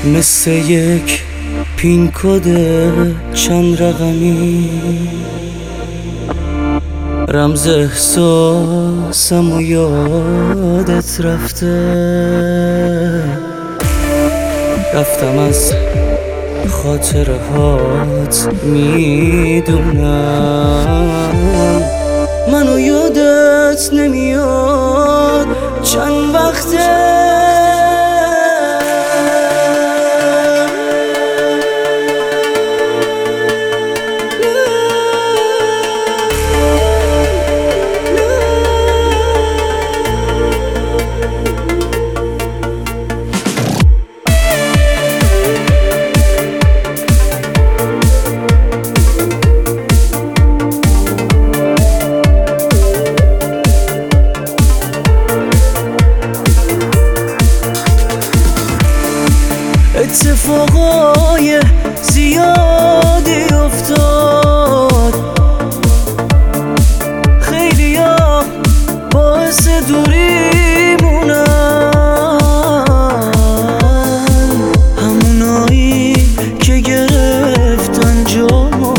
مثل یک پین کد چند رقمی رمز احساسم و یادت رفتم از خاطرهات میدونم منو یادت نمیاد چند وقته اتفاقای زیادی افتاد خیلیا باعث دوری مونن همونایی که گرفتن جامو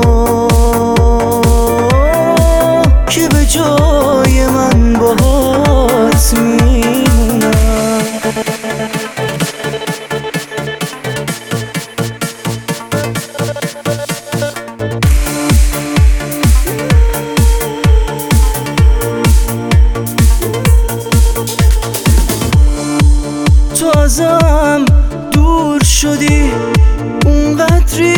که به جای من باهات میمونن تو ازم دور شدی اونقدری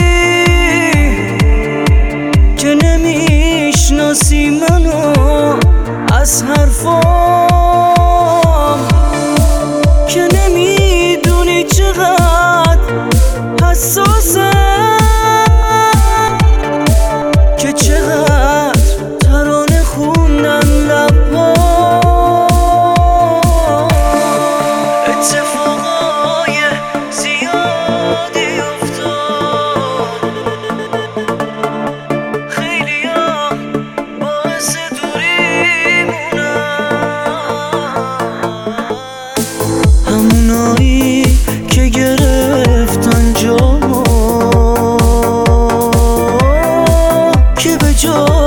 که نمیشناسی منو از حرفام که نمیدونی چقدر حساسم که چقدر ترانه خوندن لب‌ها اتفاقای زیادی افتاد خیلیا باعث دوری مونن همونایی که گرفتن جامو که به جای